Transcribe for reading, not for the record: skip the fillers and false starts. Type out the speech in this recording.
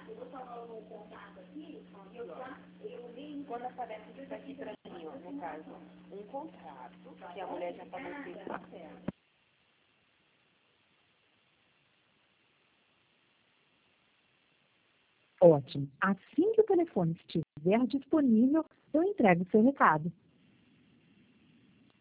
Quando aparece isso aqui para mim, ó, no caso, um contrato, que a mulher já pagou 6%. Ótimo. Assim que o telefone estiver disponível, eu entrego o seu recado.